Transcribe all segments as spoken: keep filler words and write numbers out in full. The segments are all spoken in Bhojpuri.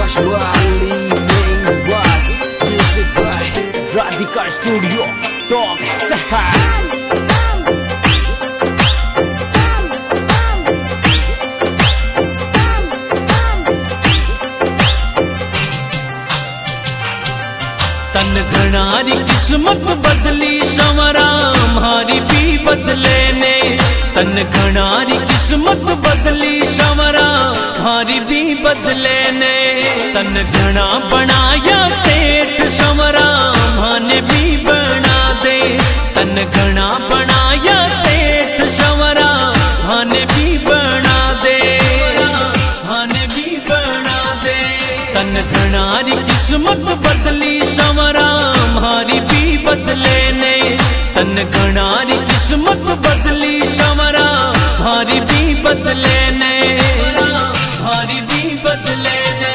Juali main was music by Radhika Studio Talk Sahar. तन घनारी किस्मत बदली संवरा हमारी भी बदले ने। तन घनारी किस्मत बदली संवरा हमारी भी बदले ने। तन घना बनाया सेठ संवरा माने भी बना दे। तन घना बनाया सेठ संवरा माने भी बना दे। माने भी बना दे। तन घनारी किस्मत बदली संवरा हमारी भी बदले ने। तन घनारी किस्मत बदली संवरा हमारी भी बदले ने। हमारी भी बदले ने।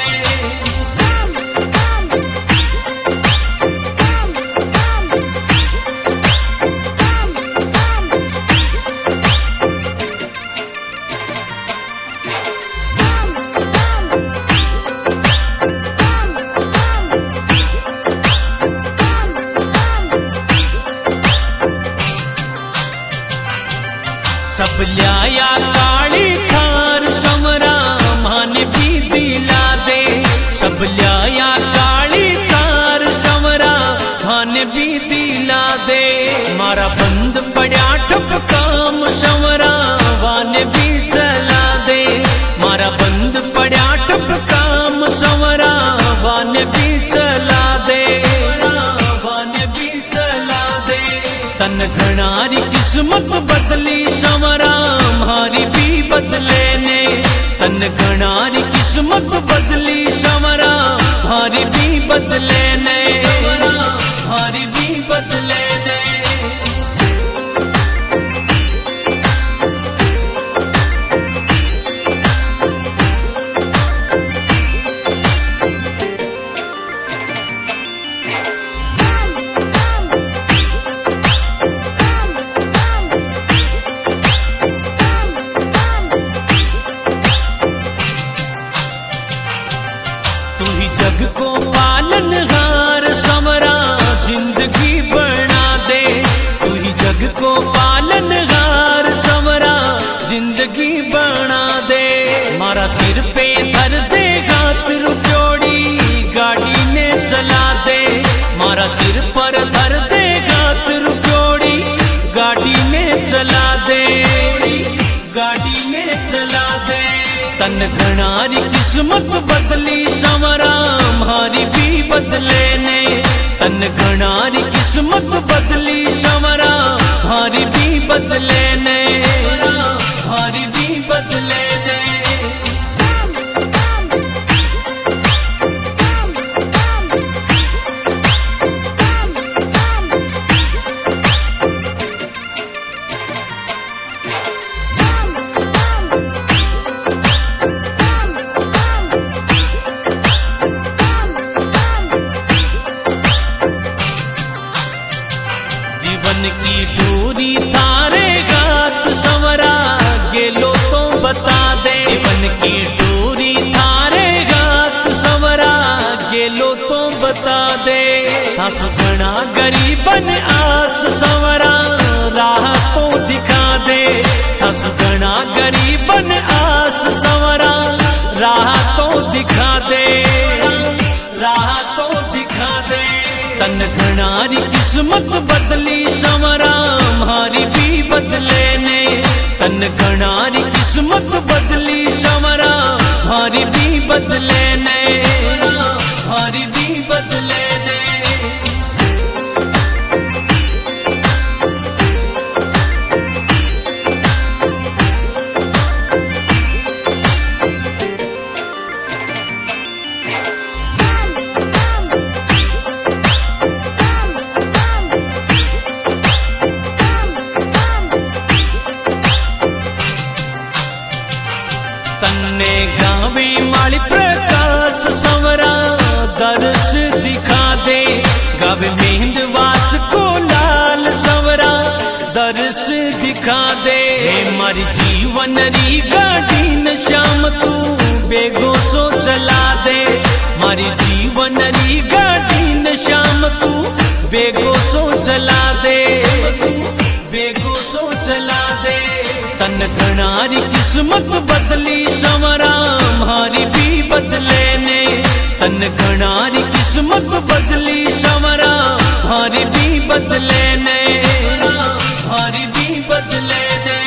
सब लिया काली थार संवरा माने भी दिला दे। सब लिया काली थार संवरा माने भी दिला दे। मारा बंद पड़ा ठप काम संवरा वाने भी चला दे। मारा बंद पड़ा ठप काम संवरा वाने भी चला दे। वाने भी चला दे। तन घनारी किस्मत बदली संवरा हमारी भी बदले ने। तन घनारी किस्मत बदली संवरा हमारी भी बदले ने। हमारी भी बदले ने। तू ही जग को पालनहार संवरा जिंदगी बना दे। तू ही जग को पालनहार संवरा जिंदगी बना दे। मारा सिर पे धर दे हाथ रुपयोड़ी गाड़ी ने चला दे। मारा सिर पर धर दे हाथ रुपयोड़ी गाड़ी ने चला दे। गाड़ी ने चला दे। तन घनारी किस्मत बदली संवरा हमारी भी बदले ने। तन घनारी किस्मत बदली संवरा हमारी भी बदले ने। हमारी भी बदले ने। जीवन की दूरी तारे गात संवरा गेलो तो बता दे। जीवन की दूरी तारे गात संवरा गेलो तो बता दे। हंस बना गरीबन आस संवरा राह तो दिखा दे। हंस बना गरीबन आस संवरा राह तो दिखा दे। राह तो दिखा दे। तन घनारी किस्मत बदली संवरा हमारी भी बदले ने। तन घनारी किस्मत बदली संवरा हमारी भी बदले ने। हमारी भी बदले ने। तन्ने गावी माली प्रकाश संवरा दर्श दिखा दे। गावे मेहंदवास को लाल संवरा दर्श दिखा दे। मारी जीवन री गाड़ी न श्याम तू बेगो सो चला दे। मारी जीवन री गाड़ी न शाम तू बेगो सो चला दे, बेगो सो चला दे। तन घणारी किस्मत बदली संवरा मारी भी बदले ने, तन घणारी किस्मत बदली संवरा मारी भी बदले ने, मारी भी बदले ने।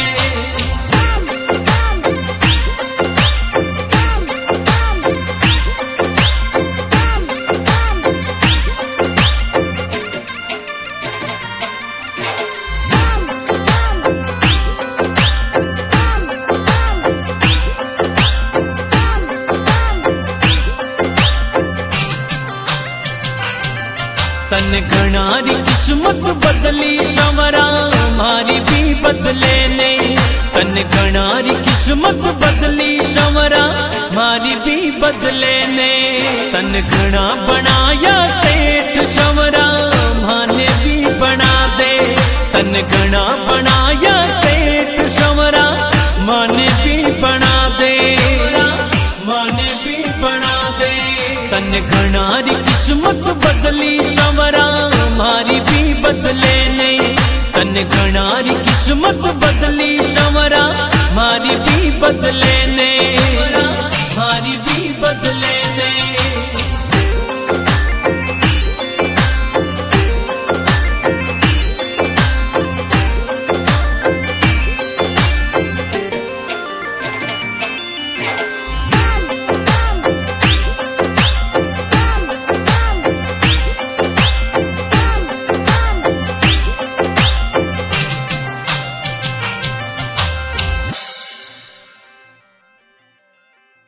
तन घणारी किस्मत बदली संवरा मारी भी बदले ने, तन घणारी किस्मत बदली संवरा मारी भी बदले ने। तन घना बनाया सेठ संवरा माने भी बना दे, तन घना बनाया सेठ संवरा माने भी बना दे, माने भी बना दे। तन घणारी किस्मत बदली संवरा मारी भी बदले ने, तन घणारी किस्मत बदली संवरा मारी भी बदले